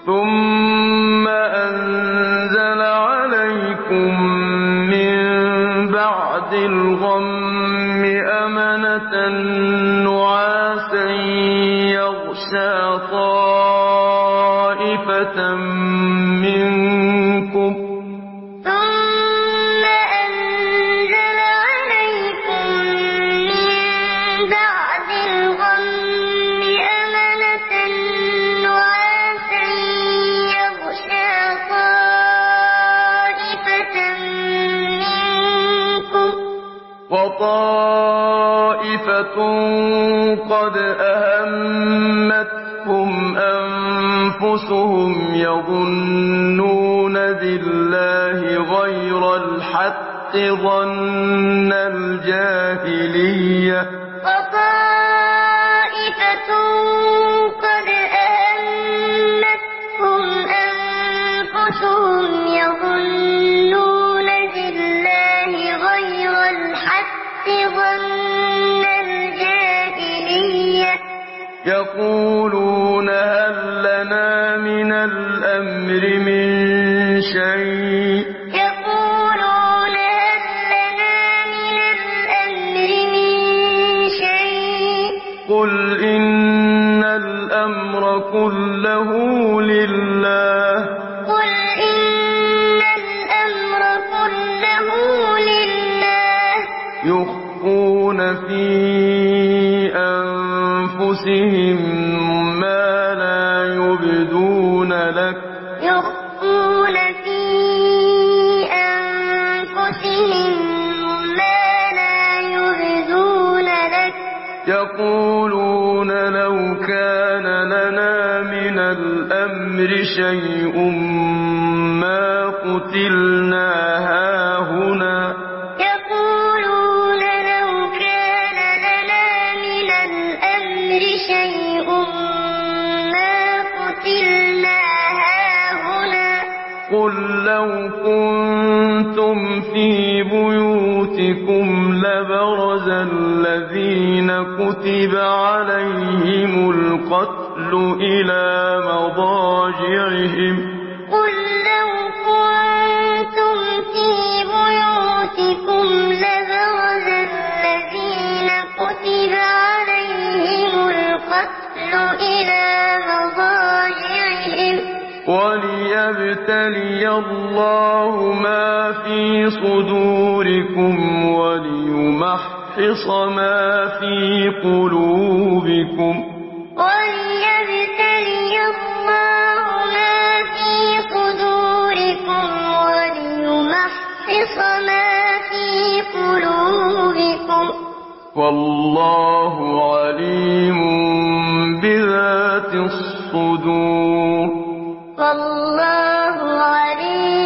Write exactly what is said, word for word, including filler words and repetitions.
ثم أنزل عليكم من بعد الغم أمنة نعاسا يغشى طائفة منكم ثم أنزل عليكم من بعد الغم أمنة نعاسا يغشى طائفة منكم وطائفة قد أهمتهم أنفسهم يظنون بالله غير الحق ظن الجاهلية وطائفة قد أهمتهم أنفسهم يظنون بالله غير الحق ظن الجاهلية يقولون هل لنا من الأمر من شيء يقولون هل لنا من الأمر من شيء قل إن الأمر كله لله قل إن الأمر كله لله يخفون في أنفسهم ما لا يبدون لك يخفون في أنفسهم ما لا يبدون لك يقولون لو كان لنا من الأمر شيء ما قتلنا هاهنا يقولون لو كان لنا من الأمر شيء ما قتلنا هاهنا قل لو كنتم في بيوتكم لبرز الذين كتب عليهم القتل إلى مضاجعهم قل لو كنتم في بيوتكم لبرز الذين كتب عليهم القتل إلى مضاجعهم وليبتلي الله ما في صدوركم وليمحص ما في قلوبكم وليبتلي الله ما في صدوركم وليمحص ما في قلوبكم والله عليم بذات الصدور والله عليم